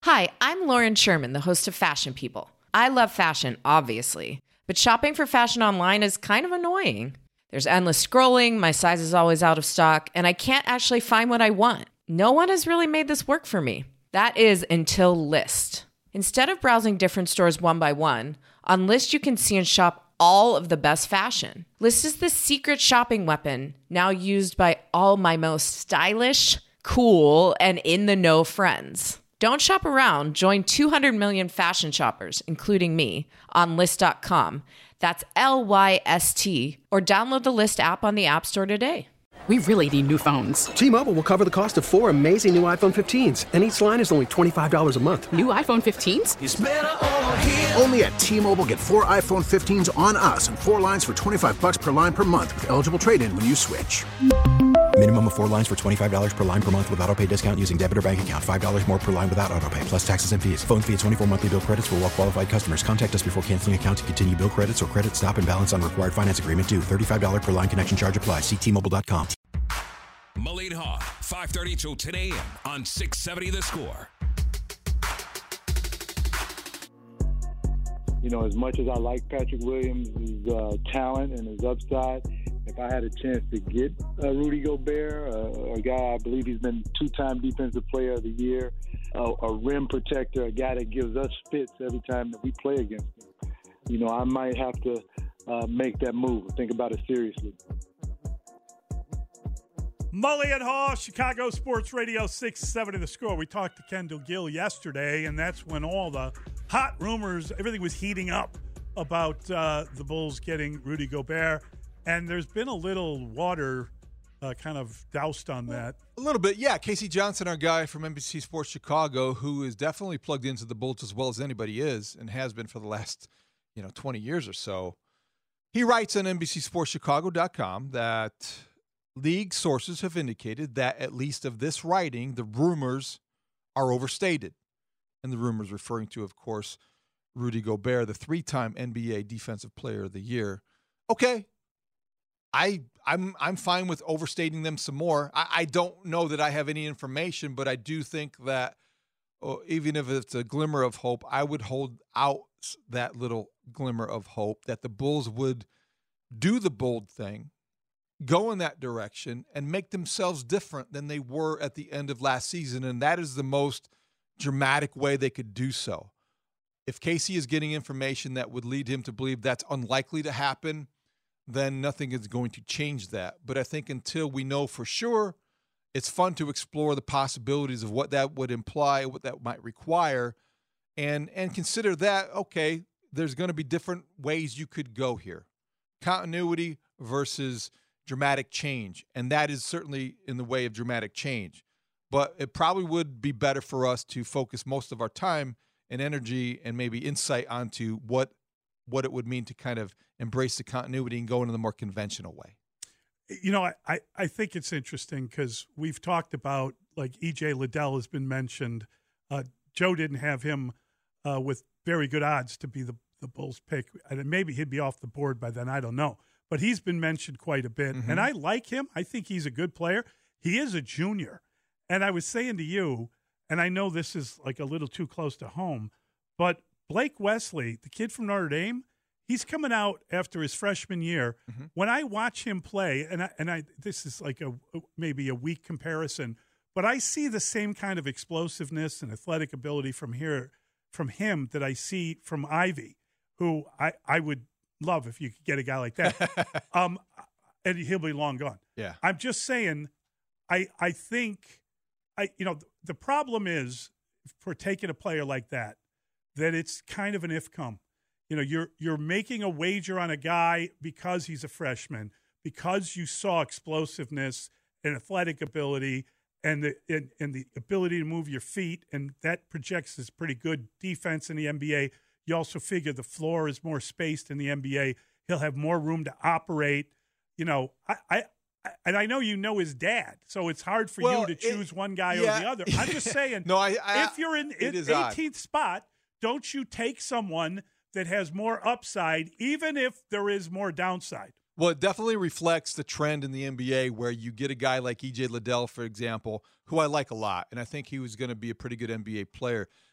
Hi, I'm Lauren Sherman, the host of Fashion People. I love fashion, obviously, but shopping for fashion online is kind of annoying. There's endless scrolling, my size is always out of stock, and I can't actually find what I want. No one has really made this work for me. That is until Lyst. Instead of browsing different stores one by one, on Lyst you can see and shop all of the best fashion. Lyst is the secret shopping weapon, now used by all my most stylish, cool, and in-the-know friends. Don't shop around. Join 200 million fashion shoppers, including me, on Lyst.com. That's Lyst, or download the Lyst app on the App Store today. We really need new phones. T-Mobile will cover the cost of 4 amazing new iPhone 15s, and each line is only $25 a month. New iPhone 15s? It's better over here. Only at T-Mobile, get 4 iPhone 15s on us and 4 lines for $25 per line per month with eligible trade-in when you switch. Minimum of 4 lines for $25 per line per month with autopay discount using debit or bank account. $5 more per line without autopay, plus taxes and fees. Phone fee at 24 monthly bill credits for well-qualified customers. Contact us before canceling account to continue bill credits or credit stop and balance on required finance agreement due. $35 per line connection charge applies. See T-Mobile.com. Mullane Haugh, 5:30 till 10 a.m. on 670 The Score. You know, as much as I like Patrick Williams' talent and his upside, if I had a chance to get Rudy Gobert, a guy I believe he's been 2-time Defensive Player of the Year, a rim protector, a guy that gives us fits every time that we play against him, you know, I might have to make that move, think about it seriously. Mullane Haugh, Chicago Sports Radio 670 The Score. We talked to Kendall Gill yesterday, and that's when all the hot rumors, everything was heating up about the Bulls getting Rudy Gobert. And there's been a little water kind of doused on that. A little bit, yeah. Casey Johnson, our guy from NBC Sports Chicago, who is definitely plugged into the Bulls as well as anybody is and has been for the last 20 years or so. He writes on NBCSportsChicago.com that league sources have indicated that at least of this writing, the rumors are overstated. And the rumors referring to, of course, Rudy Gobert, the 3-time NBA Defensive Player of the Year. Okay, I'm fine with overstating them some more. I don't know that I have any information, but I do think that even if it's a glimmer of hope, I would hold out that little glimmer of hope that the Bulls would do the bold thing, go in that direction, and make themselves different than they were at the end of last season. And that is the most dramatic way they could do so. If Casey is getting information that would lead him to believe that's unlikely to happen, then nothing is going to change that. But I think until we know for sure, it's fun to explore the possibilities of what that would imply, what that might require, and consider that, okay, there's going to be different ways you could go here. Continuity versus dramatic change, and that is certainly in the way of dramatic change. But it probably would be better for us to focus most of our time and energy and maybe insight onto what it would mean to kind of embrace the continuity and go into the more conventional way. You know, I think it's interesting because we've talked about, like, E.J. Liddell has been mentioned. Joe didn't have him with very good odds to be the Bulls pick. And maybe he'd be off the board by then. I don't know. But he's been mentioned quite a bit. Mm-hmm. And I like him. I think he's a good player. He is a junior. And I was saying to you, and I know this is like a little too close to home, but Blake Wesley, the kid from Notre Dame, he's coming out after his freshman year. Mm-hmm. When I watch him play, and I this is like maybe a weak comparison, but I see the same kind of explosiveness and athletic ability from him that I see from Ivy, who I would love if you could get a guy like that. And he'll be long gone. Yeah. I'm just saying, I think the problem is for taking a player like that it's kind of an if come. You know, you're making a wager on a guy because he's a freshman, because you saw explosiveness and athletic ability and the ability to move your feet, and that projects as pretty good defense in the NBA. You also figure the floor is more spaced in the NBA. He'll have more room to operate. You know, I know you know his dad, so it's hard for you to choose one guy or the other. I'm just saying, if you're in 18th spot, don't you take someone that has more upside, even if there is more downside? Well, it definitely reflects the trend in the NBA where you get a guy like E.J. Liddell, for example, who I like a lot, and I think he was going to be a pretty good NBA player.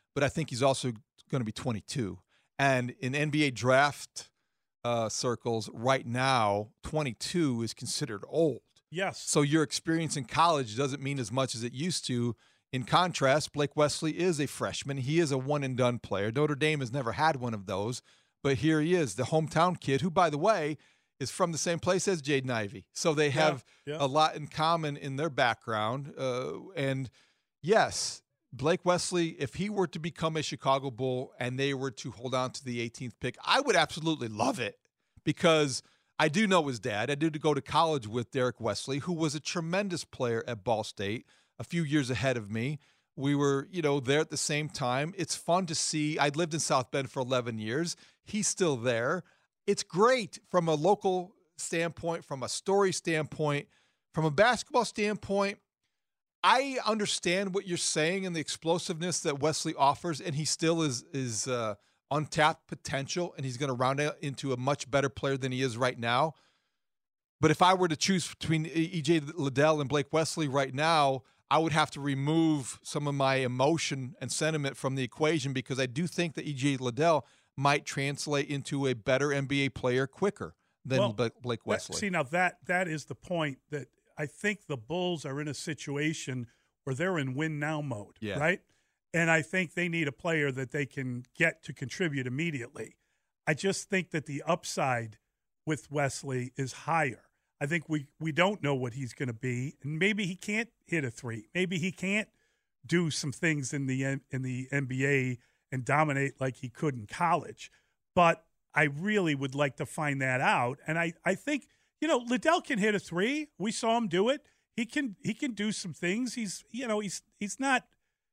but I think he's also going to be 22. And in NBA draft circles right now, 22 is considered old. Yes. So your experience in college doesn't mean as much as it used to. In contrast, Blake Wesley is a freshman. He is a one-and-done player. Notre Dame has never had one of those, but here he is, the hometown kid, who, by the way, is from the same place as Jaden Ivey. So they have a lot in common in their background. And, yes, Blake Wesley, if he were to become a Chicago Bull and they were to hold on to the 18th pick, I would absolutely love it because I do know his dad. I did go to college with Derek Wesley, who was a tremendous player at Ball State, a few years ahead of me. We were, there at the same time. It's fun to see. I'd lived in South Bend for 11 years. He's still there. It's great from a local standpoint, from a story standpoint, from a basketball standpoint. I understand what you're saying and the explosiveness that Wesley offers, and he still is untapped potential, and he's going to round out into a much better player than he is right now. But if I were to choose between E.J. Liddell and Blake Wesley right now, I would have to remove some of my emotion and sentiment from the equation because I do think that E.J. Liddell might translate into a better NBA player quicker than Blake Wesley. Now that is the point, that I think the Bulls are in a situation where they're in win-now mode, right? And I think they need a player that they can get to contribute immediately. I just think that the upside with Wesley is higher. I think we don't know what he's going to be, and maybe he can't hit a three. Maybe he can't do some things in the NBA and dominate like he could in college. But I really would like to find that out. And I think, Liddell can hit a three. We saw him do it. He can do some things. He's not.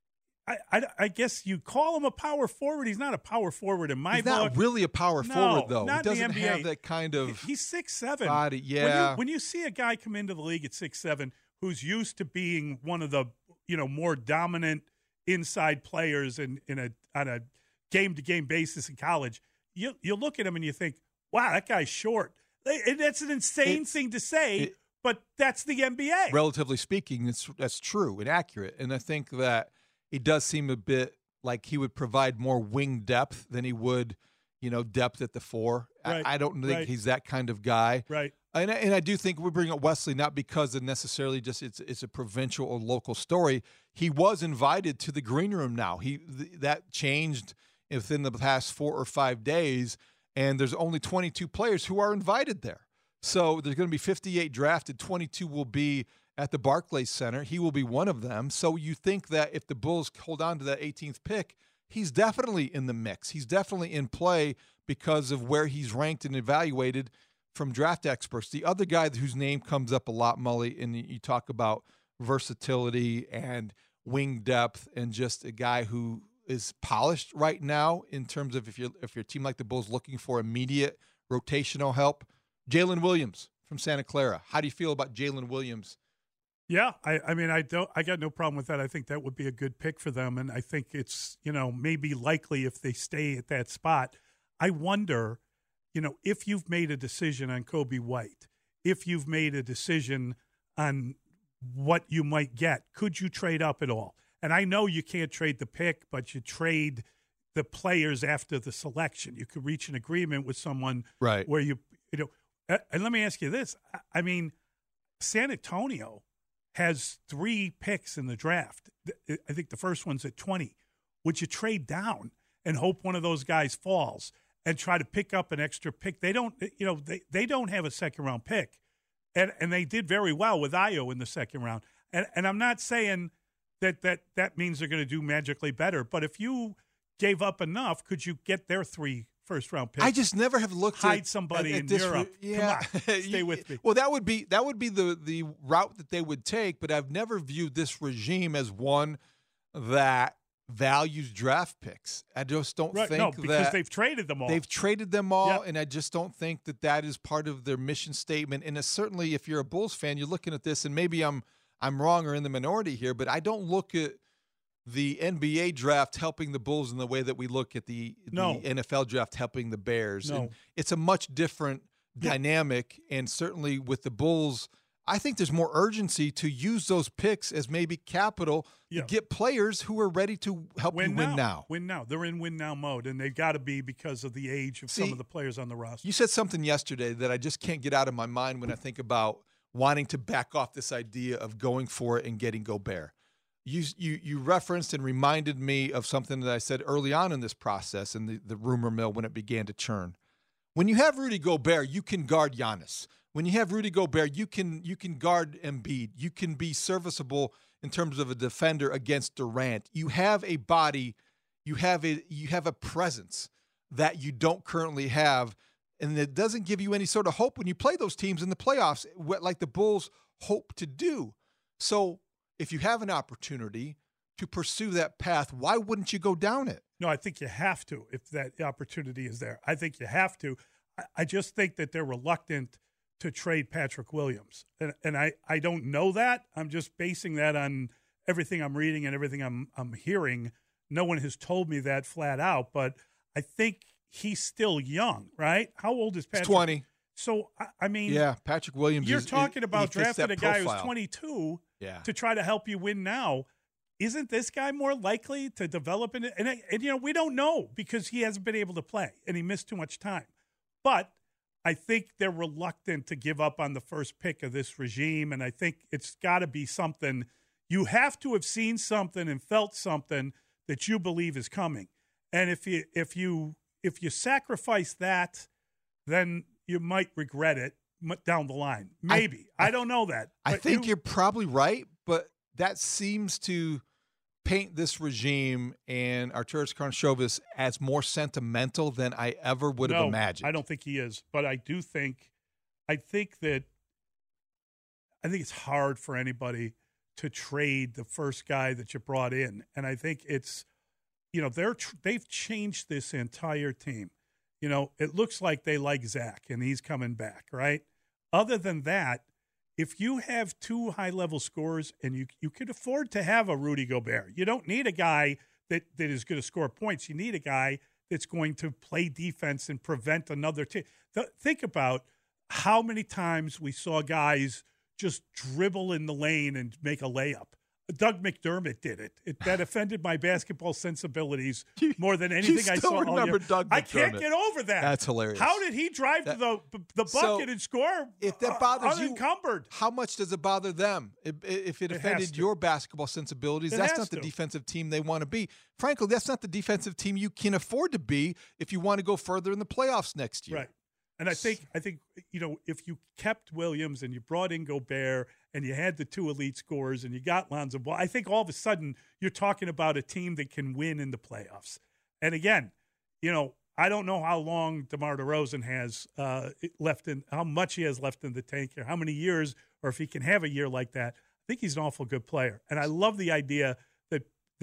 I guess you call him a power forward. He's not a power forward in my book. He's not really a power forward, though. Not he doesn't in the NBA. have that kind of He's 6'7". body. Yeah. When you see a guy come into the league at 6'7", who's used to being one of the more dominant inside players on a game-to-game basis in college, you look at him and you think, wow, that guy's short. And that's an insane thing to say, but that's the NBA. Relatively speaking, that's true and accurate. And I think that it does seem a bit like he would provide more wing depth than he would, depth at the four. Right. I don't think he's that kind of guy. Right. And I do think we bring up Wesley not because of necessarily just it's a provincial or local story. He was invited to the green room now. That changed within the past 4 or 5 days, and there's only 22 players who are invited there. So there's going to be 58 drafted. 22 will be at the Barclays Center. He will be one of them. So you think that if the Bulls hold on to that 18th pick, he's definitely in the mix. He's definitely in play because of where he's ranked and evaluated from draft experts. The other guy whose name comes up a lot, Mully, and you talk about versatility and wing depth and just a guy who is polished right now in terms of if you're a team like the Bulls looking for immediate rotational help, Jalen Williams from Santa Clara. How do you feel about Jalen Williams? Yeah, I got no problem with that. I think that would be a good pick for them, and I think it's, maybe likely if they stay at that spot. I wonder, if you've made a decision on Kobe White, if you've made a decision on what you might get, could you trade up at all? And I know you can't trade the pick, but you trade the players after the selection. You could reach an agreement with someone right where and let me ask you this. I mean, San Antonio has 3 picks in the draft. I think the first one's at 20. Would you trade down and hope one of those guys falls and try to pick up an extra pick? They don't, they don't have a second-round pick, and they did very well with Ayo in the second round. And I'm not saying that means they're going to do magically better, but if you gave up enough, could you get their 3 first-round picks? I just never have looked hide somebody at in this Europe. Yeah. Come on, stay with me. Well, that would be the route that they would take, but I've never viewed this regime as one that values draft picks. I just don't think because they've traded them all. They've traded them all, Yep. and I just don't think that is part of their mission statement. And it's certainly, if you're a Bulls fan, you're looking at this, and maybe I'm wrong or in the minority here, but I don't look at the NBA draft helping the Bulls in the way that we look at the NFL draft helping the Bears. No. And it's a much different dynamic, and certainly with the Bulls, I think there's more urgency to use those picks as maybe capital to get players who are ready to help you win now. Win now. They're in win now mode, and they've got to be because of the age of some of the players on the roster. You said something yesterday that I just can't get out of my mind when I think about wanting to back off this idea of going for it and getting Gobert. You referenced and reminded me of something that I said early on in this process in the rumor mill when it began to churn. When you have Rudy Gobert, you can guard Giannis. When you have Rudy Gobert, you can guard Embiid. You can be serviceable in terms of a defender against Durant. You have a body, you have a presence that you don't currently have, and it doesn't give you any sort of hope when you play those teams in the playoffs, like the Bulls hope to do. So if you have an opportunity to pursue that path, why wouldn't you go down it? No, I think you have to if that opportunity is there. I think you have to. I just think that they're reluctant to trade Patrick Williams. And I don't know that. I'm just basing that on everything I'm reading and everything I'm hearing. No one has told me that flat out, but I think he's still young, right? How old is Patrick? He's 20. So, I mean. Yeah, Patrick Williams. You're talking about drafting a guy who's 22 to try to help you win now. Isn't this guy more likely to develop in it? And, you know, we don't know because he hasn't been able to play and he missed too much time. But I think they're reluctant to give up on the first pick of this regime, and I think it's got to be something. You have to have seen something and felt something that you believe is coming. And if you sacrifice that, then you might regret it down the line. Maybe. I don't know that. I think you're probably right, but that seems to paint this regime and Arturas Karnisovas as more sentimental than I ever would have imagined. I don't think he is, but I think it's hard for anybody to trade the first guy that you brought in, and I think it's, you know, they've changed this entire team. You know, it looks like they like Zach and he's coming back, right? Other than that, if you have two high-level scorers and you could afford to have a Rudy Gobert, you don't need a guy that is going to score points. You need a guy that's going to play defense and prevent another team. Think about how many times we saw guys just dribble in the lane and make a layup. Doug McDermott did it. That offended my basketball sensibilities more than anything I saw all year. Doug McDermott. I can't get over that. That's hilarious. How did he drive to the bucket and score if that bothers unencumbered? How much does it bother them? If it offended your basketball sensibilities, that's not the defensive team they want to be. Frankly, that's not the defensive team you can afford to be if you want to go further in the playoffs next year. Right. And I think you know, if you kept Williams and you brought in Gobert and you had the two elite scorers and you got Lonzo Ball, I think all of a sudden you're talking about a team that can win in the playoffs. And again, you know, I don't know how long DeMar DeRozan has left in, how much he has left in the tank here, how many years, or if he can have a year like that. I think he's an awful good player. And I love the idea that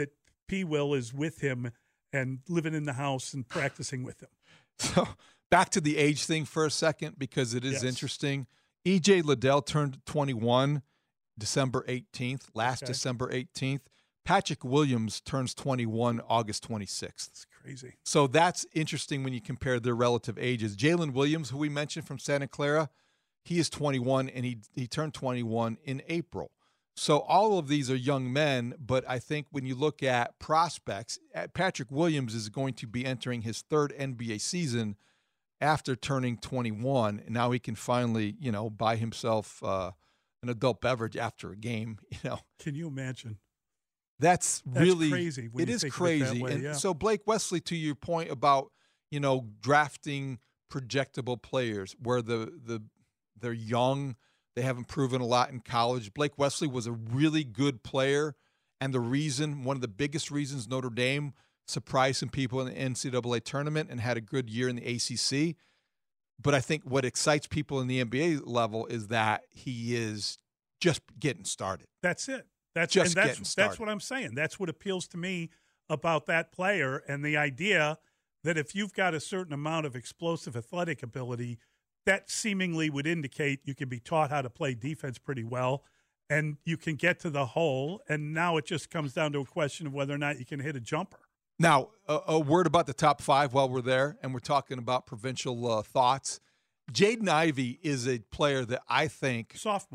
P. Will is with him and living in the house and practicing with him. So back to the age thing for a second, because it is interesting. E.J. Liddell turned 21 December 18th, December 18th. Patrick Williams turns 21 August 26th. That's crazy. So that's interesting when you compare their relative ages. Jalen Williams, who we mentioned from Santa Clara, he is 21, and he turned 21 in April. So all of these are young men, but I think when you look at prospects, Patrick Williams is going to be entering his third NBA season after turning 21, and now he can finally, you know, buy himself an adult beverage after a game. You know, can you imagine? That's really crazy. It is crazy. And so, Blake Wesley, to your point about, you know, drafting projectable players where they're young, they haven't proven a lot in college. Blake Wesley was a really good player, and one of the biggest reasons Notre Dame surprised some people in the NCAA tournament and had a good year in the ACC. But I think what excites people in the NBA level is that he is just getting started. That's it. That's what I'm saying. That's what appeals to me about that player, and the idea that if you've got a certain amount of explosive athletic ability, that seemingly would indicate you can be taught how to play defense pretty well, and you can get to the hole, and now it just comes down to a question of whether or not you can hit a jumper. Now, a word about the top five while we're there, and we're talking about provincial thoughts. Jaden Ivey is a player that I think – sophomore.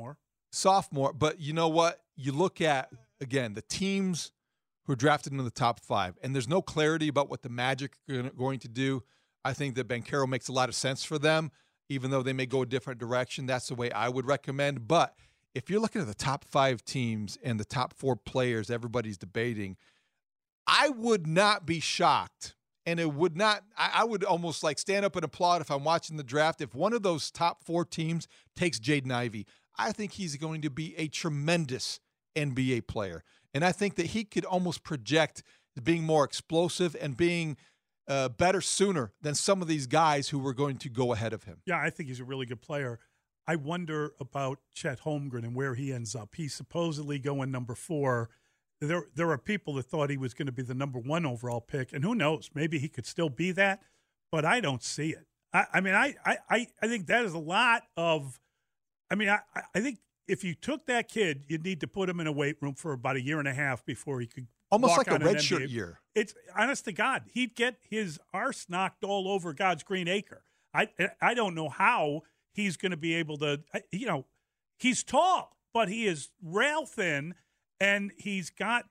sophomore. But you know what? You look at, again, the teams who are drafted into the top 5, and there's no clarity about what the Magic are going to do. I think that Banchero makes a lot of sense for them, even though they may go a different direction. That's the way I would recommend. But if you're looking at the top 5 teams and the top 4 players everybody's debating, I would not be shocked. And it would not, I would almost like stand up and applaud if I'm watching the draft. If one of those top 4 teams takes Jaden Ivey, I think he's going to be a tremendous NBA player. And I think that he could almost project being more explosive and being better sooner than some of these guys who were going to go ahead of him. Yeah, I think he's a really good player. I wonder about Chet Holmgren and where he ends up. He's supposedly going number 4. There are people that thought he was going to be the number 1 overall pick, and who knows? Maybe he could still be that, but I don't see it. I think that is a lot of. I mean, I think if you took that kid, you'd need to put him in a weight room for about a year and a half before he could almost walk like a on redshirt year. It's honest to God, he'd get his arse knocked all over God's green acre. I don't know how he's going to be able to. He's tall, but he is rail thin. And he's got,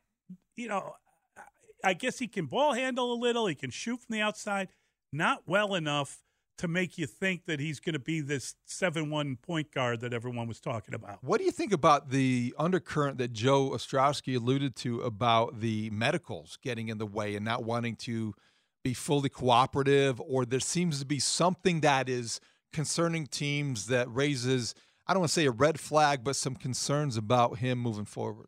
I guess he can ball handle a little. He can shoot from the outside. Not well enough to make you think that he's going to be this 7-1 point guard that everyone was talking about. What do you think about the undercurrent that Joe Ostrowski alluded to about the medicals getting in the way and not wanting to be fully cooperative? Or there seems to be something that is concerning teams that raises, I don't want to say a red flag, but some concerns about him moving forward.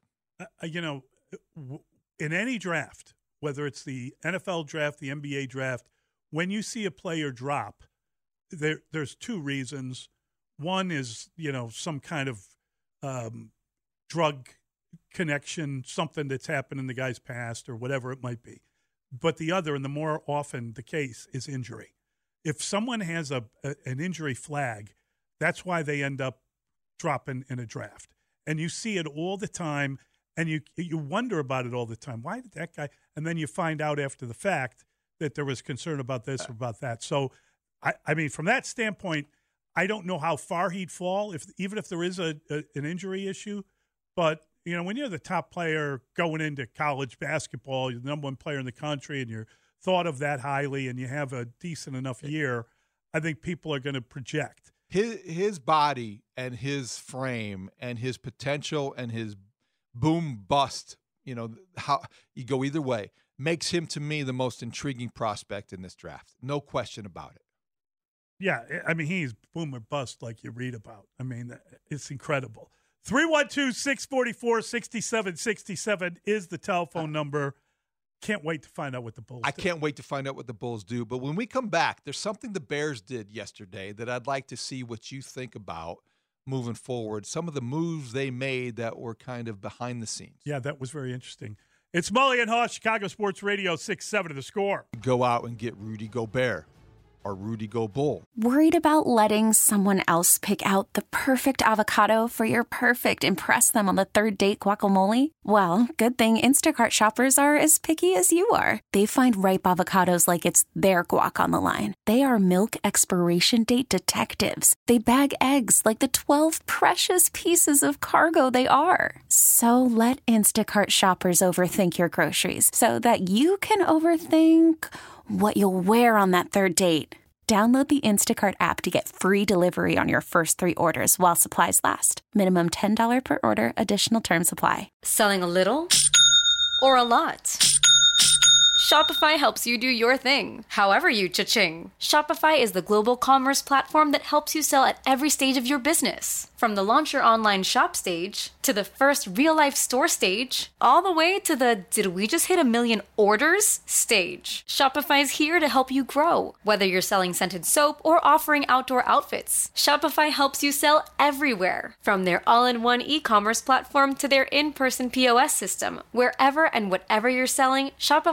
In any draft, whether it's the NFL draft, the NBA draft, when you see a player drop, there's 2 reasons. One is, some kind of drug connection, something that's happened in the guy's past or whatever it might be. But the other, and the more often the case, is injury. If someone has an injury flag, that's why they end up dropping in a draft. And you see it all the time. And you wonder about it all the time. Why did that guy? And then you find out after the fact that there was concern about this or about that. So, I mean, from that standpoint, I don't know how far he'd fall, even if there is an injury issue. But, when you're the top player going into college basketball, you're the number 1 player in the country, and you're thought of that highly, and you have a decent enough year, I think people are going to project. His body and his frame and his potential and his boom bust, how you go either way, makes him to me the most intriguing prospect in this draft. No question about it. Yeah, I mean, he's boom or bust like you read about. I mean, it's incredible. 312-644-6767 is the telephone number. Can't wait to find out what the Bulls do. I can't wait to find out what the Bulls do. But when we come back, there's something the Bears did yesterday that I'd like to see what you think about moving forward, some of the moves they made that were kind of behind the scenes. Yeah, that was very interesting. It's Mully and Haw, Chicago Sports Radio, 6-7 of The Score. Go out and get Rudy Gobert or Rudy Go Bull. Worried about letting someone else pick out the perfect avocado for your perfect impress them on the 3rd date guacamole? Well, good thing Instacart shoppers are as picky as you are. They find ripe avocados like it's their guac on the line. They are milk expiration date detectives. They bag eggs like the 12 precious pieces of cargo they are. So let Instacart shoppers overthink your groceries so that you can overthink what you'll wear on that 3rd date. Download the Instacart app to get free delivery on your first 3 orders while supplies last. Minimum $10 per order. Additional terms apply. Selling a little or a lot? Shopify helps you do your thing, however you cha-ching. Shopify is the global commerce platform that helps you sell at every stage of your business. From the launch your online shop stage, to the first real-life store stage, all the way to the did we just hit 1 million orders stage. Shopify's here to help you grow. Whether you're selling scented soap or offering outdoor outfits, Shopify helps you sell everywhere. From their all-in-one e-commerce platform to their in-person POS system, wherever and whatever you're selling, Shopify's got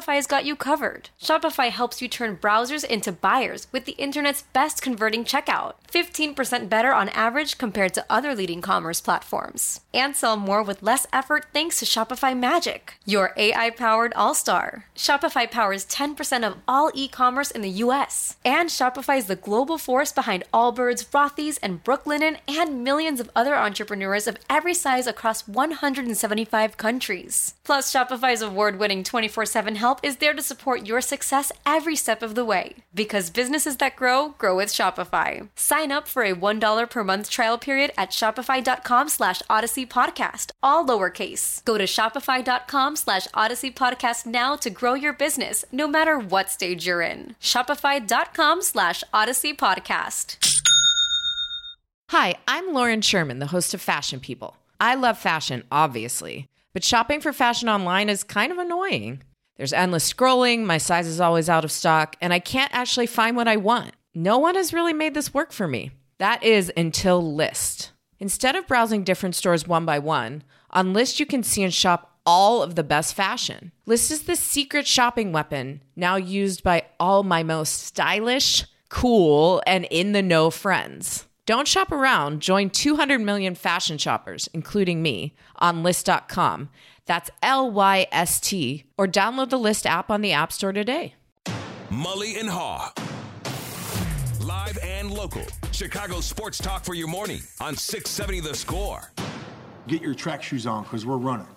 you covered. Shopify helps you turn browsers into buyers with the internet's best converting checkout. 15% better on average compared to other leading commerce platforms. And sell more with less effort thanks to Shopify Magic, your AI-powered all-star. Shopify powers 10% of all e-commerce in the U.S. And Shopify is the global force behind Allbirds, Rothy's, and Brooklinen, and millions of other entrepreneurs of every size across 175 countries. Plus, Shopify's award-winning 24/7 help is there to support your success every step of the way. Because businesses that grow, grow with Shopify. Sign up for a $1 per month trial period at shopify.com/Odyssey Podcast, all lowercase. Go to shopify.com/Odyssey Podcast now to grow your business, no matter what stage you're in. Shopify.com/Odyssey Podcast. Hi, I'm Lauren Sherman, the host of Fashion People. I love fashion, obviously, but shopping for fashion online is kind of annoying. There's endless scrolling, my size is always out of stock, and I can't actually find what I want. No one has really made this work for me. That is until Lyst. Instead of browsing different stores one by one, on Lyst you can see and shop all of the best fashion. Lyst is the secret shopping weapon now used by all my most stylish, cool, and in-the-know friends. Don't shop around. Join 200 million fashion shoppers, including me, on Lyst.com. That's LYST. Or download the Lyst app on the App Store today. Mully and Haw. Live and local. Chicago sports talk for your morning on 670 The Score. Get your track shoes on because we're running.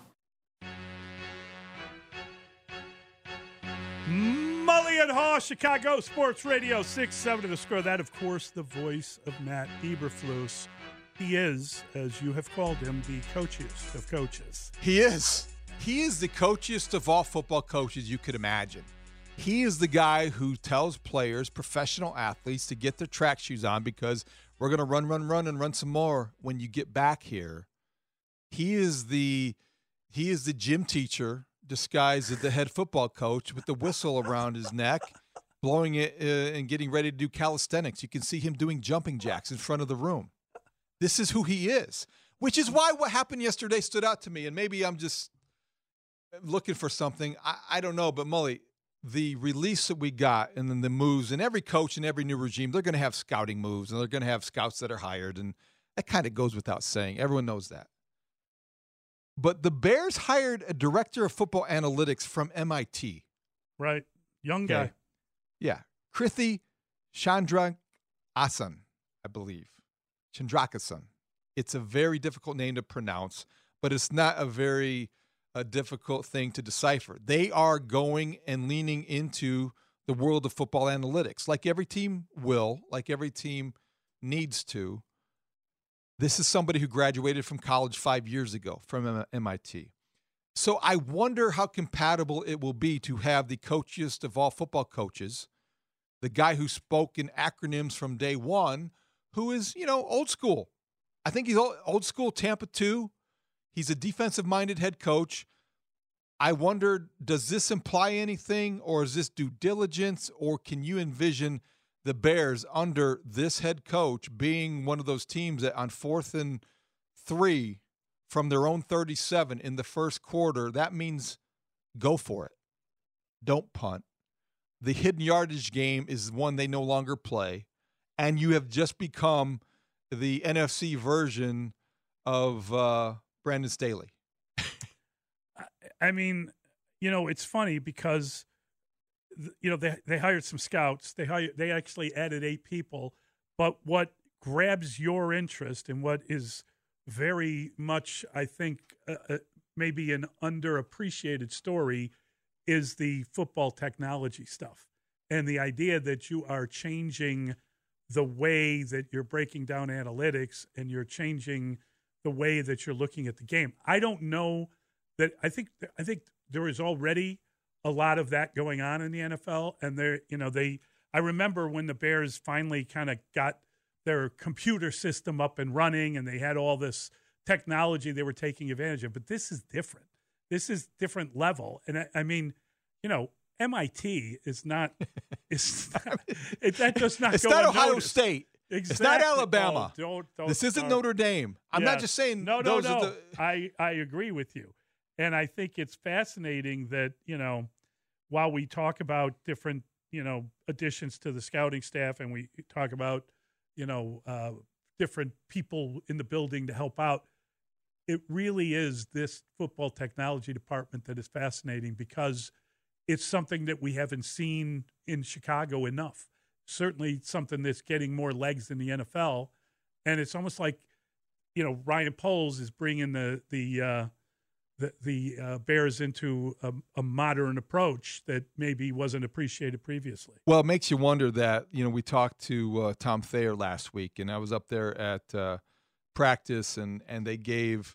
Mully and Haw, Chicago Sports Radio 670 The Score. That, of course, the voice of Matt Eberflus. He is, as you have called him, the coachiest of coaches. He is. He is the coachiest of all football coaches you could imagine. He is the guy who tells players, professional athletes, to get their track shoes on because we're going to run, and run some more when you get back here. He is the gym teacher disguised as the head football coach with the whistle around his neck, blowing it and getting ready to do calisthenics. You can see him doing jumping jacks in front of the room. This is who he is, which is why what happened yesterday stood out to me. And maybe I'm just looking for something. I don't know, but Mully, the release that we got and then the moves, and every coach and every new regime, they're going to have scouting moves and they're going to have scouts that are hired. And that kind of goes without saying. Everyone knows that. But the Bears hired a director of football analytics from MIT. Right. Young guy. Okay. Yeah. Krithi Chandrakasan, I believe. Chandrakasan. It's a very difficult name to pronounce, but it's not a very difficult thing to decipher. They are going and leaning into the world of football analytics, like every team will, like every team needs to. This is somebody who graduated from college 5 years ago from MIT. So I wonder how compatible it will be to have the coachiest of all football coaches, the guy who spoke in acronyms from day one, who is, old school. I think he's old school Tampa 2. He's a defensive-minded head coach. I wonder, does this imply anything, or is this due diligence, or can you envision the Bears under this head coach being one of those teams that on 4th and 3 from their own 37 in the first quarter, that means go for it. Don't punt. The hidden yardage game is one they no longer play, and you have just become the NFC version of Brandon Staley. I mean, it's funny because they hired some scouts. They actually added 8 people. But what grabs your interest and what is very much, I think, maybe an underappreciated story is the football technology stuff and the idea that you are changing the way that you're breaking down analytics and you're changing the way that you're looking at the game. I don't know that. I think there is already a lot of that going on in the NFL, and I remember when the Bears finally kind of got their computer system up and running, and they had all this technology they were taking advantage of. But this is different. This is different level, and I mean, MIT is not. That does not. It's go not unnoticed. Ohio State. Exactly. It's not Alabama. Don't this isn't Notre Dame. I'm not just saying. No. Are the... I agree with you, and I think it's fascinating that while we talk about different, additions to the scouting staff, and we talk about, different people in the building to help out, it really is this football technology department that is fascinating, because it's something that we haven't seen in Chicago enough. Certainly something that's getting more legs in the NFL. And it's almost like, Ryan Poles is bringing the Bears into a modern approach that maybe wasn't appreciated previously. Well, it makes you wonder that, we talked to Tom Thayer last week, and I was up there at practice, and they gave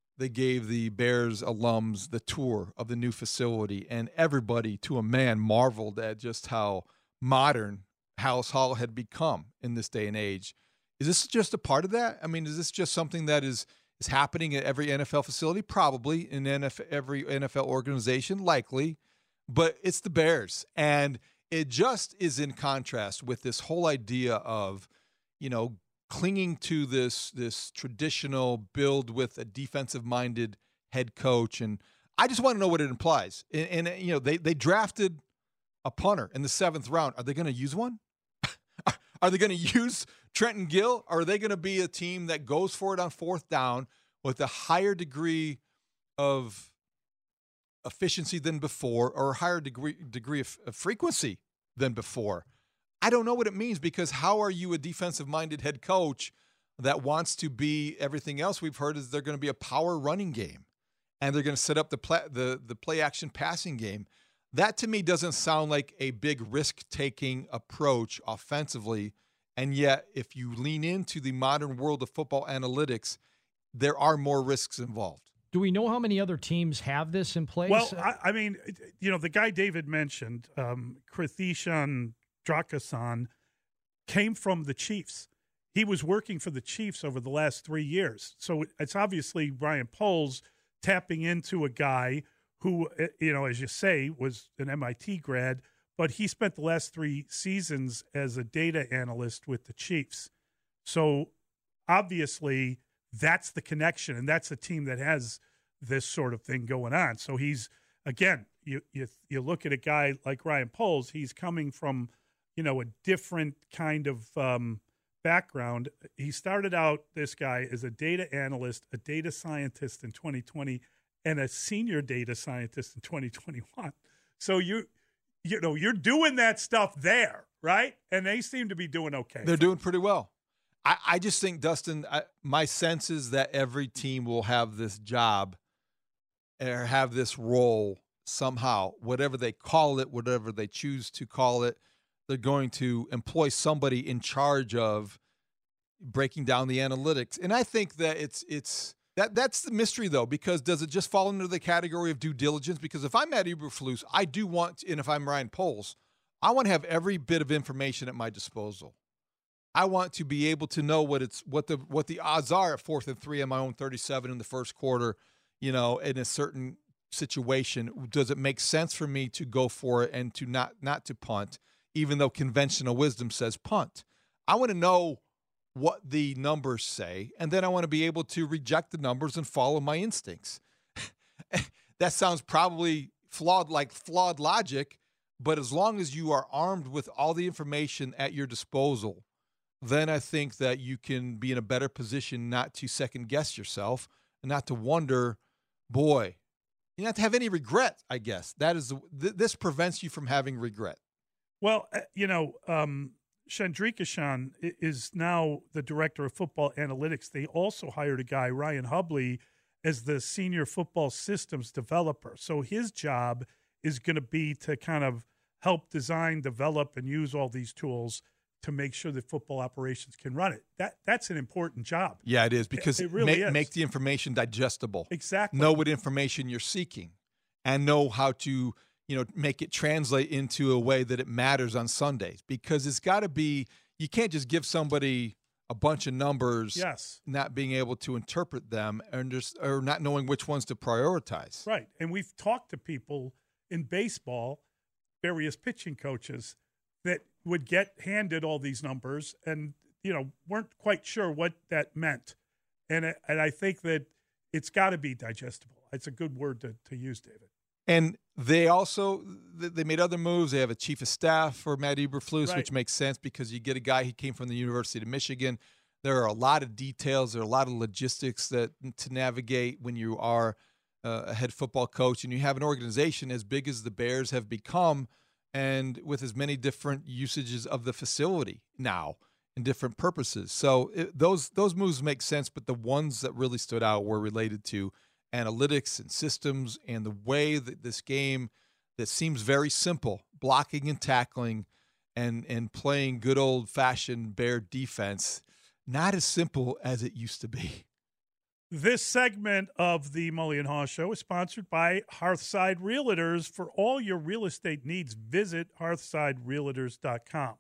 the Bears alums the tour of the new facility, and everybody, to a man, marveled at just how modern Halas Hall had become in this day and age. Is this just a part of that? I mean, is this just something that is happening at every NFL facility? Probably. In every NFL organization? Likely. But it's the Bears. And it just is in contrast with this whole idea of, clinging to this traditional build with a defensive-minded head coach. And I just want to know what it implies. And they drafted a punter in the 7th round. Are they going to use one? Are they going to use Trenton Gill? Or are they going to be a team that goes for it on 4th down with a higher degree of efficiency than before, or a higher degree of frequency than before? I don't know what it means, because how are you a defensive-minded head coach that wants to be everything else we've heard is they're going to be a power running game, and they're going to set up the play-action passing game? That, to me, doesn't sound like a big risk-taking approach offensively, and yet if you lean into the modern world of football analytics, there are more risks involved. Do we know how many other teams have this in place? Well, I mean, the guy David mentioned, Krithishan Drakasan, came from the Chiefs. He was working for the Chiefs over the last 3 years. So it's obviously Ryan Poles tapping into a guy who, as you say, was an MIT grad, but he spent the last 3 seasons as a data analyst with the Chiefs. So obviously that's the connection, and that's a team that has this sort of thing going on. So he's, again, you look at a guy like Ryan Poles, he's coming from, a different kind of background. He started out, this guy, as a data analyst, a data scientist in 2020, and a senior data scientist in 2021. So you're doing that stuff there, right? And they seem to be doing okay. They're doing pretty well. I just think, Dustin, my sense is that every team will have this job or have this role somehow, whatever they call it, whatever they choose to call it. They're going to employ somebody in charge of breaking down the analytics. And I think that that's the mystery, though, because does it just fall into the category of due diligence? Because if I'm Matt Eberflus, I do want, and if I'm Ryan Poles, I want to have every bit of information at my disposal. I want to be able to know what the odds are at 4th and 3 on my own 37 in the first quarter, in a certain situation. Does it make sense for me to go for it and to not to punt, even though conventional wisdom says punt? I want to know what the numbers say, and then I want to be able to reject the numbers and follow my instincts. That sounds probably flawed logic, but as long as you are armed with all the information at your disposal, then I think that you can be in a better position not to second guess yourself and not to wonder, boy, you don't have to have any regret, I guess. That is this prevents you from having regret. Well, Chandrikishan is now the director of football analytics. They also hired a guy, Ryan Hubley, as the senior football systems developer. So his job is going to be to kind of help design, develop, and use all these tools to make sure that football operations can run it. That's an important job. Yeah, it is, because it really is. Make the information digestible. Exactly. Know what information you're seeking and know how to make it translate into a way that it matters on Sundays, because it's got to be, you can't just give somebody a bunch of numbers, yes, not being able to interpret them or not knowing which ones to prioritize. Right. And we've talked to people in baseball, various pitching coaches, that would get handed all these numbers and, weren't quite sure what that meant. And I think that it's got to be digestible. It's a good word to use, David. And they also they made other moves. They have a chief of staff for Matt Eberflus, Right. which makes sense because you get a guy, he came from the University of Michigan. There are a lot of details. There are a lot of logistics to navigate when you are a head football coach and you have an organization as big as the Bears have become and with as many different usages of the facility now and different purposes. So those moves make sense, but the ones that really stood out were related to analytics and systems and the way that this game that seems very simple, blocking and tackling and playing good old-fashioned Bear defense, not as simple as it used to be. This segment of the Mully and Haw Show is sponsored by Hearthside Realtors. For all your real estate needs, visit hearthsiderealtors.com.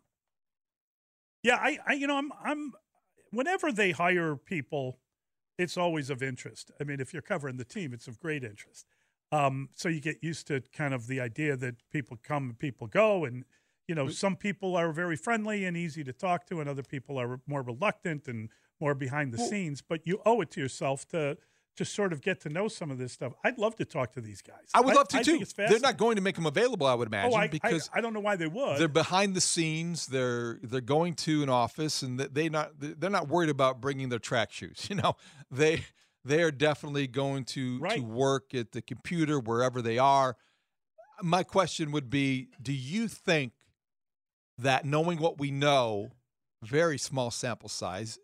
Yeah, I'm whenever they hire people, it's always of interest. I mean, if you're covering the team, it's of great interest. So you get used to kind of the idea that people come and people go, and some people are very friendly and easy to talk to, and other people are more reluctant and more behind the scenes. But you owe it to yourself to sort of get to know some of this stuff. I'd love to talk to these guys. I would love to, I too. think it's They're not going to make them available, I would imagine, because I don't know why they would. They're behind the scenes. They're going to an office, and they're not worried about bringing their track shoes. They are definitely going to work at the computer wherever they are. My question would be, do you think that knowing what we know, very small sample size,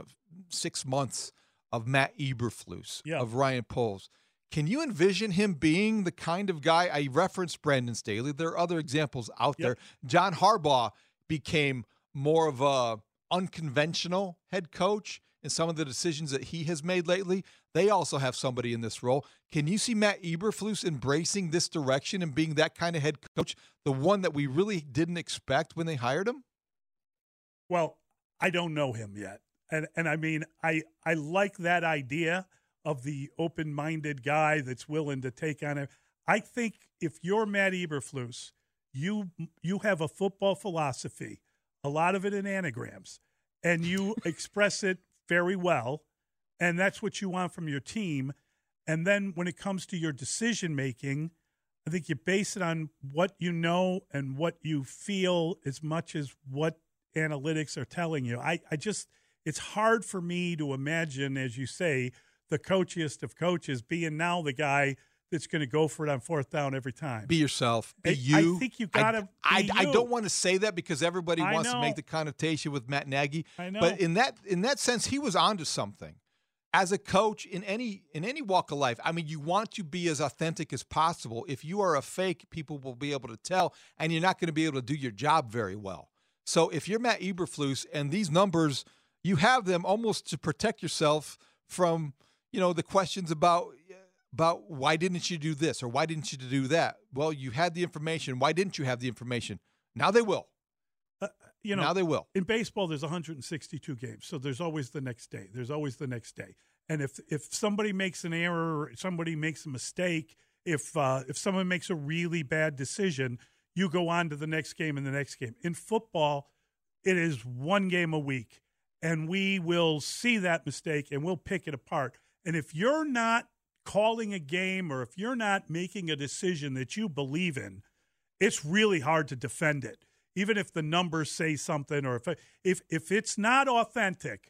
6 months of Matt Eberflus, of Ryan Poles, can you envision him being the kind of guy? I referenced Brandon Staley. There are other examples out there. John Harbaugh became more of a unconventional head coach in some of the decisions that he has made lately. They also have somebody in this role. Can you see Matt Eberflus embracing this direction and being that kind of head coach, the one that we really didn't expect when they hired him? Well, I don't know him yet. And I mean, I like that idea of the open-minded guy that's willing to take on it. I think if you're Matt Eberflus, you have a football philosophy, a lot of it in anagrams, and you express it very well, and that's what you want from your team. And then when it comes to your decision-making, I think you base it on what you know and what you feel as much as what analytics are telling you. It's hard for me to imagine, as you say, the coachiest of coaches being now the guy that's going to go for it on fourth down every time. Be yourself. Be you. I think you got to I don't want to say that because everybody wants to make the connotation with Matt Nagy. I know. But in that sense, he was onto something. As a coach in any walk of life, I mean, you want to be as authentic as possible. If you are a fake, people will be able to tell, and you're not going to be able to do your job very well. So if you're Matt Eberflus and these numbers, you have them almost to protect yourself from, the questions about why didn't you do this or why didn't you do that? Well, you had the information. Why didn't you have the information? Now they will. Now they will. In baseball, there's 162 games, so there's always the next day. There's always the next day. And if somebody makes an error, or somebody makes a mistake, if someone makes a really bad decision, you go on to the next game and the next game. In football, it is one game a week, and we will see that mistake and we'll pick it apart. And if you're not calling a game or if you're not making a decision that you believe in, it's really hard to defend it. Even if the numbers say something, or if it's not authentic,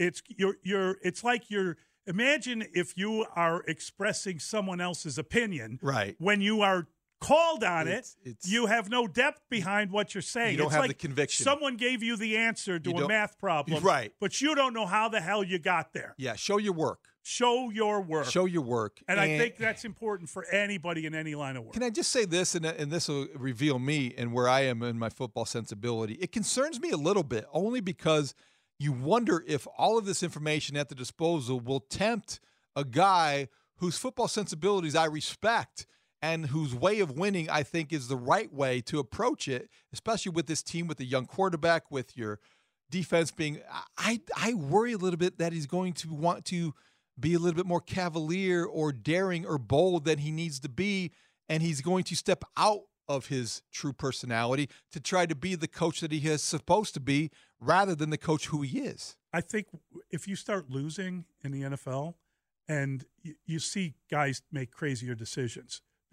it's like you're. Imagine if you are expressing someone else's opinion, right? When you are called on you have no depth behind what you're saying. You don't it's have like the conviction. Someone gave you the answer to a math problem, right? But you don't know how the hell you got there. Yeah, show your work. Show your work. Show your work. And I think that's important for anybody in any line of work. Can I just say this, and this will reveal me and where I am in my football sensibility. It concerns me a little bit, only because you wonder if all of this information at the disposal will tempt a guy whose football sensibilities I respect and whose way of winning I think is the right way to approach it, especially with this team, with a young quarterback, with your defense being – I worry a little bit that he's going to want to – be a little bit more cavalier or daring or bold than he needs to be, and he's going to step out of his true personality to try to be the coach that he is supposed to be rather than the coach who he is. I think if you start losing in the NFL and you see guys make crazier decisions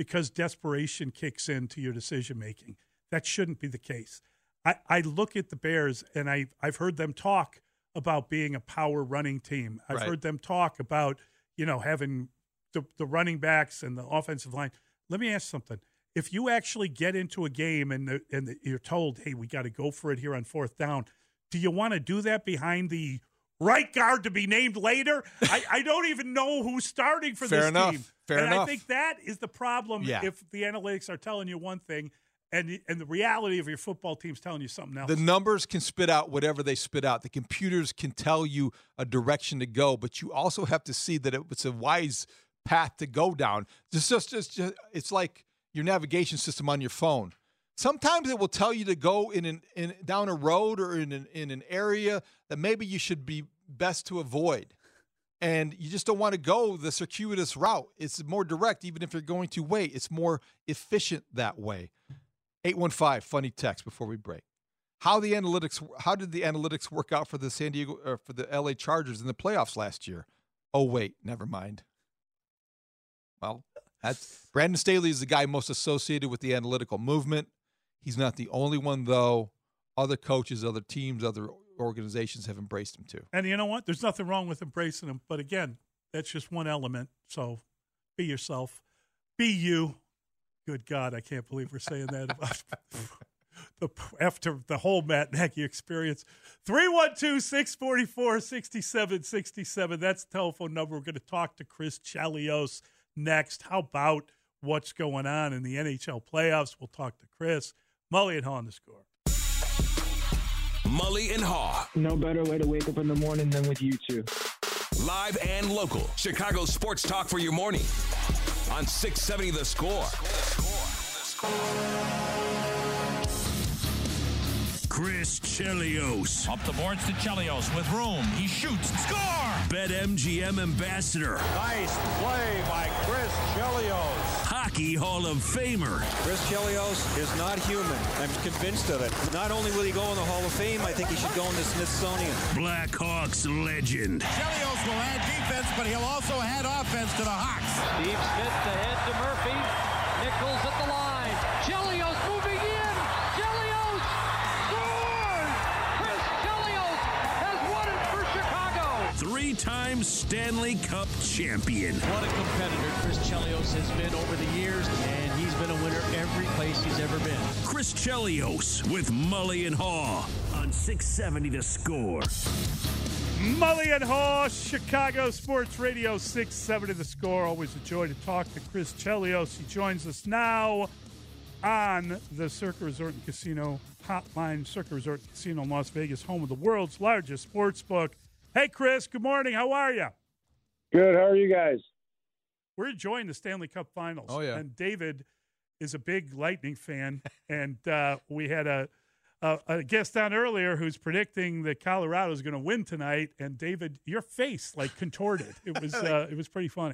because desperation kicks into your decision making. That shouldn't be the case. I look at the Bears, and I've heard them talk about being a power running team. I've heard them talk about, having the running backs and the offensive line. Let me ask something. If you actually get into a game and you're told, hey, we got to go for it here on 4th down, do you want to do that behind the right guard to be named later? I don't even know who's starting for this team. Fair enough. I think that is the problem if the analytics are telling you one thing and the reality of your football team's telling you something else. The numbers can spit out whatever they spit out. The computers can tell you a direction to go, but you also have to see that it's a wise path to go down. It's like your navigation system on your phone. Sometimes it will tell you to go down a road or in an area that maybe you should be best to avoid. And you just don't want to go the circuitous route. It's more direct, even if you're going to wait. It's more efficient that way. 815, funny text before we break. How did the analytics work out for the for the LA Chargers in the playoffs last year? Oh, wait, never mind. Well, Brandon Staley is the guy most associated with the analytical movement. He's not the only one, though. Other coaches, other teams, other organizations have embraced him, too. And you know what? There's nothing wrong with embracing him. But, again, that's just one element. So be yourself. Be you. Good God, I can't believe we're saying that about after the whole Matt Nagy experience. 312-644-6767. That's the telephone number. We're going to talk to Chris Chelios next. How about what's going on in the NHL playoffs? We'll talk to Chris. Mully and Haw on the Score. Mully and Haw. No better way to wake up in the morning than with you two. Live and local. Chicago sports talk for your morning on 670 The Score. Chris Chelios. Up the boards to Chelios with room. He shoots. Score! BetMGM ambassador. Nice play by Chris Chelios. Hockey Hall of Famer. Chris Chelios is not human. I'm convinced of it. Not only will he go in the Hall of Fame, I think he should go in the Smithsonian. Blackhawks legend. Chelios will add defense, but he'll also add offense to the Hawks. Steve Smith ahead to Murphy. Nichols at the line. Chelios moving in. Chelios scores! Chris Chelios has won it for Chicago. 3-time Stanley Cup champion. What a competitor Chris Chelios has been over the years, and he's been a winner every place he's ever been. Chris Chelios with Mully and Haw on 670 The Score. Mully and Haw, Chicago Sports Radio 670 The Score. Always a joy to talk to Chris Chelios. He joins us now on the Circa Resort and Casino hotline. Circa Resort and Casino in Las Vegas, home of the world's largest sports book. Hey, Chris, good morning. How are you? Good. How are you guys? We're enjoying the Stanley Cup Finals. Oh, yeah. And David is a big Lightning fan, and we had a guest on earlier who's predicting that Colorado is going to win tonight. And David, your face contorted. It was pretty funny.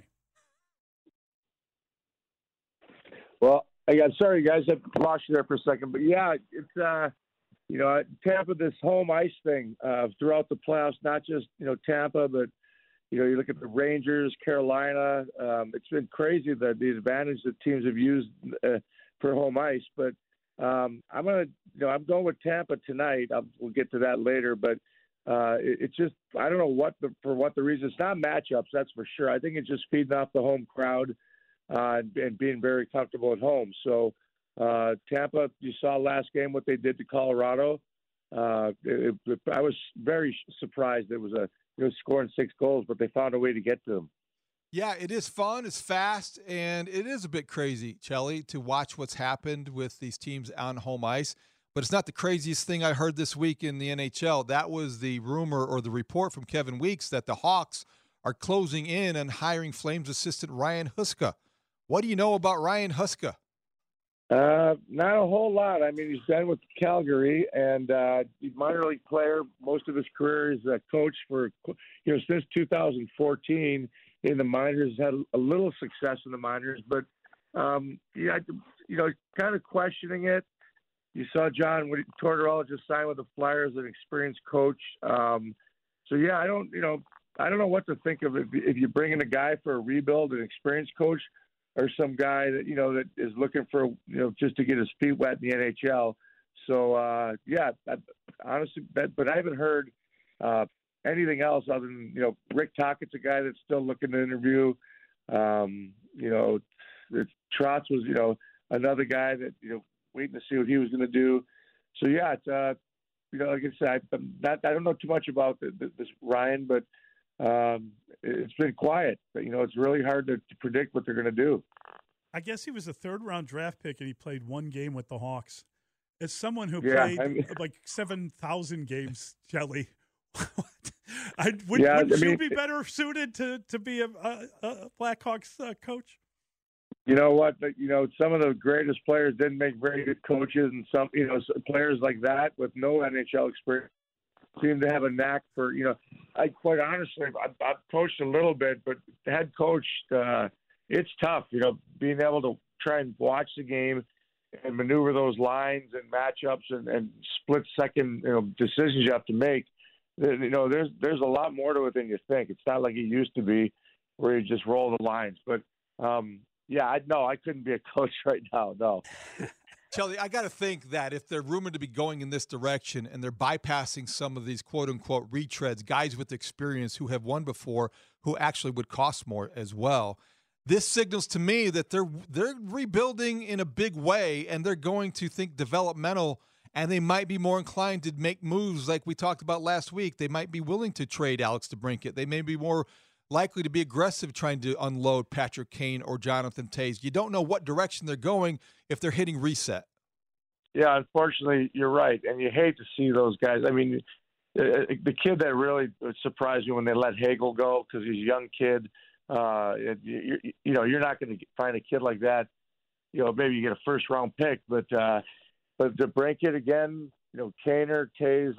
Well, sorry guys, I lost you there for a second, but yeah, it's Tampa, this home ice thing throughout the playoffs. Not just Tampa, but you look at the Rangers, Carolina. It's been crazy the advantage that teams have used for home ice, but. I'm going with Tampa tonight. We'll get to that later, but it's just I don't know for what the reason. It's not matchups, that's for sure. I think it's just feeding off the home crowd and being very comfortable at home. So Tampa, you saw last game what they did to Colorado. I was very surprised it was scoring 6 goals, but they found a way to get to them. Yeah, it is fun. It's fast, and it is a bit crazy, Chelly, to watch what's happened with these teams on home ice. But it's not the craziest thing I heard this week in the NHL. That was the rumor or the report from Kevin Weeks that the Hawks are closing in on hiring Flames assistant Ryan Huska. What do you know about Ryan Huska? Not a whole lot. I mean, he's been with Calgary, and he's a minor league player. Most of his career is a coach for, since 2014. In the minors, had a little success in the minors, but kind of questioning it. You saw John Tortorella just signed with the Flyers, an experienced coach. I don't know what to think of if you bring in a guy for a rebuild, an experienced coach, or some guy that that is looking for just to get his feet wet in the NHL. So honestly, but I haven't heard anything else other than Rick Tockett's a guy that's still looking to interview. Trotz was another guy that waiting to see what he was going to do. So yeah, it's like I said, I don't know too much about this Ryan, but it's been quiet. But, it's really hard to predict what they're going to do. I guess he was a third-round draft pick, and he played one game with the Hawks. As someone who played like 7,000 games, Jelly, wouldn't you be better suited to be a Blackhawks coach? You know what? Some of the greatest players didn't make very good coaches, and some players like that with no NHL experience seem to have a knack for. I quite honestly, I've coached a little bit, but head coach, it's tough. Being able to try and watch the game and maneuver those lines and matchups and split second decisions you have to make. There's a lot more to it than you think. It's not like it used to be where you just roll the lines. But I couldn't be a coach right now. No. Chelly, I got to think that if they're rumored to be going in this direction and they're bypassing some of these quote-unquote retreads, guys with experience who have won before, who actually would cost more as well, this signals to me that they're rebuilding in a big way, and they're going to think developmental, and they might be more inclined to make moves like we talked about last week. They might be willing to trade Alex DeBrincat. They may be more likely to be aggressive trying to unload Patrick Kane or Jonathan Toews. You don't know what direction they're going if they're hitting reset. Yeah, unfortunately, you're right, and you hate to see those guys. I mean, the kid that really surprised me when they let Hagel go because he's a young kid. You're not going to find a kid like that. Maybe you get a first-round pick, but DeBrincat again, Kaner, Toews,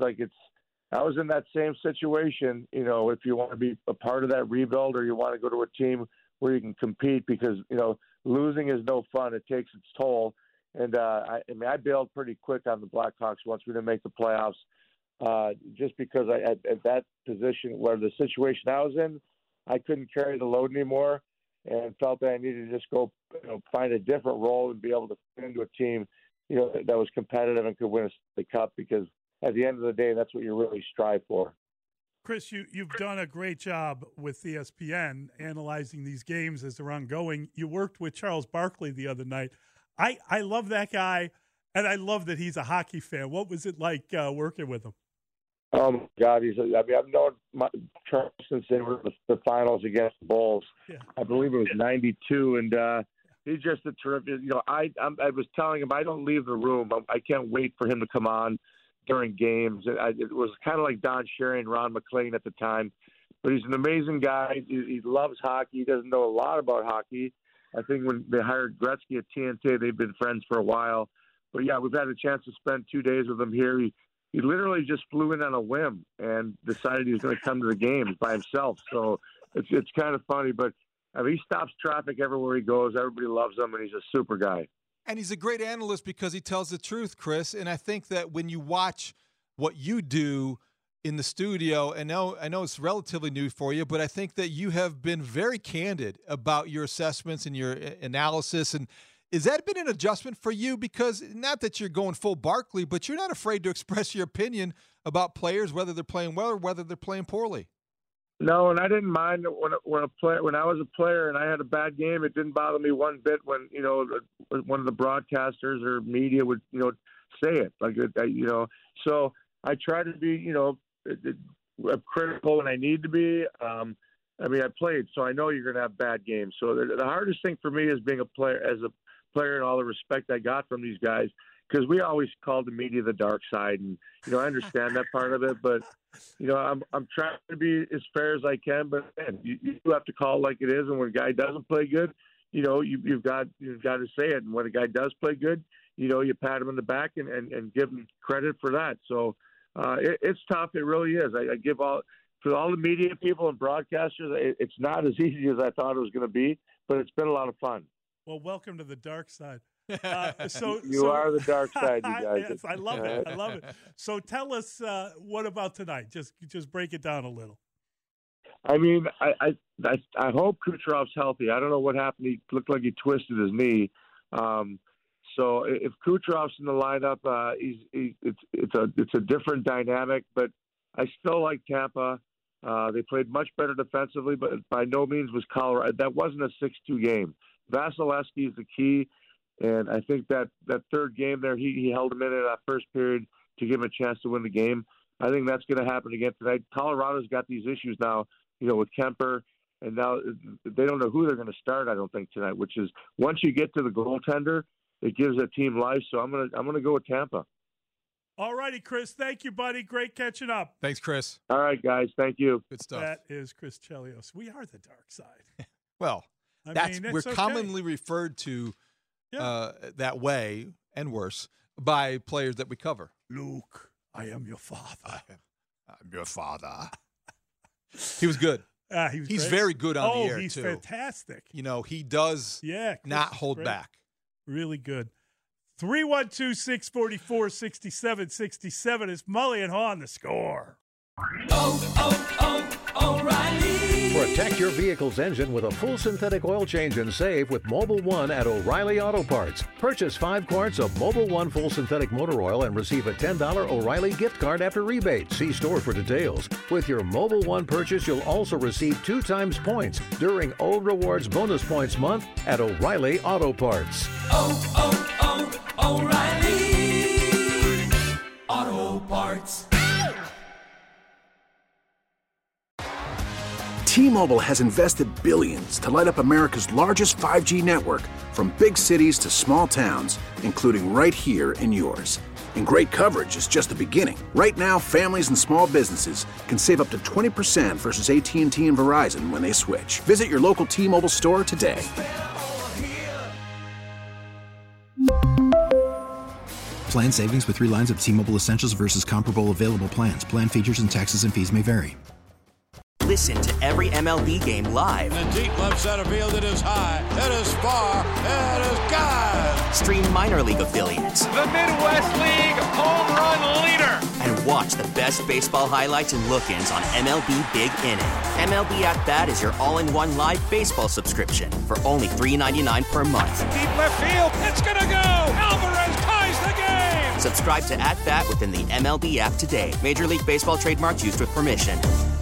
I was in that same situation, if you want to be a part of that rebuild or you want to go to a team where you can compete because, losing is no fun. It takes its toll. And, I bailed pretty quick on the Blackhawks once we didn't make the playoffs just because at that position where the situation I was in, I couldn't carry the load anymore and felt that I needed to just go find a different role and be able to fit into a team, that was competitive and could win the Cup because at the end of the day, that's what you really strive for. Chris, you've done a great job with ESPN analyzing these games as they're ongoing. You worked with Charles Barkley the other night. I love that guy, and I love that he's a hockey fan. What was it like working with him? Oh, my God. I've known Charles since they were the finals against the Bulls. Yeah. I believe it was 92, and he's just a terrific – I was telling him I don't leave the room. I can't wait for him to come on during games. It was kind of like Don Cherry and Ron McLean at the time. But he's an amazing guy. He loves hockey. He doesn't know a lot about hockey. I think when they hired Gretzky at TNT, they've been friends for a while. But, yeah, we've had a chance to spend 2 days with him here. He literally just flew in on a whim and decided he was going to come to the games by himself. So it's kind of funny. But he stops traffic everywhere he goes. Everybody loves him, and he's a super guy. And he's a great analyst because he tells the truth, Chris. And I think that when you watch what you do in the studio, and I know it's relatively new for you, but I think that you have been very candid about your assessments and your analysis. And has that been an adjustment for you? Because not that you're going full Barkley, but you're not afraid to express your opinion about players, whether they're playing well or whether they're playing poorly. No, and I didn't mind when I was a player and I had a bad game. It didn't bother me one bit when one of the broadcasters or media would say it So I try to be critical when I need to be. I played, so I know you're going to have bad games. So the hardest thing for me is being a player, and all the respect I got from these guys, because we always called the media the dark side, and I understand that part of it, but I'm trying to be as fair as I can. But man, you have to call it like it is, and when a guy doesn't play good, you've got to say it, and when a guy does play good, you pat him in the back and give him credit for that. So it's tough. It really is. I give all the media people and broadcasters. It's not as easy as I thought it was going to be, but it's been a lot of fun. Well, welcome to the dark side. You are the dark side, you guys. Yes, I love it. I love it. So tell us, what about tonight? Just break it down a little. I mean, I hope Kucherov's healthy. I don't know what happened. He looked like he twisted his knee. So if Kucherov's in the lineup, it's a different dynamic. But I still like Tampa. They played much better defensively, but by no means was Colorado. That wasn't a 6-2 game. Vasilevsky is the key, and I think that third game there, he held him in that first period to give him a chance to win the game. I think that's going to happen again tonight. Colorado's got these issues now, with Kemper, and now they don't know who they're going to start, I don't think, tonight, which is once you get to the goaltender, it gives a team life. So I'm gonna go with Tampa. All righty, Chris. Thank you, buddy. Great catching up. Thanks, Chris. All right, guys. Thank you. Good stuff. That is Chris Chelios. We are the dark side. Well, we're okay. commonly referred to that way and worse by players that we cover. Luke, I am your father. I'm your father. He was good. He's great. very good on the air, he's too. fantastic. He does not hold great. back. Really good. 312-644-6767 is Mully and Haw on The Score. O'Reilly. Protect your vehicle's engine with a full synthetic oil change and save with Mobil 1 at O'Reilly Auto Parts. Purchase 5 quarts of Mobil 1 full synthetic motor oil and receive a $10 O'Reilly gift card after rebate. See store for details. With your Mobil 1 purchase, you'll also receive 2 times points during O Rewards Bonus Points Month at O'Reilly Auto Parts. O'Reilly Auto Parts. T-Mobile has invested billions to light up America's largest 5G network, from big cities to small towns, including right here in yours. And great coverage is just the beginning. Right now, families and small businesses can save up to 20% versus AT&T and Verizon when they switch. Visit your local T-Mobile store today. Plan savings with 3 lines of T-Mobile Essentials versus comparable available plans. Plan features and taxes and fees may vary. Listen to every MLB game live. In the deep left center field, it is high, it is far, it is gone. Stream minor league affiliates. The Midwest League home run leader. And watch the best baseball highlights and look-ins on MLB Big Inning. MLB At Bat is your all-in-one live baseball subscription for only $3.99 per month. Deep left field, it's gonna go. Alvarez ties the game. Subscribe to At Bat within the MLB app today. Major League Baseball trademarks used with permission.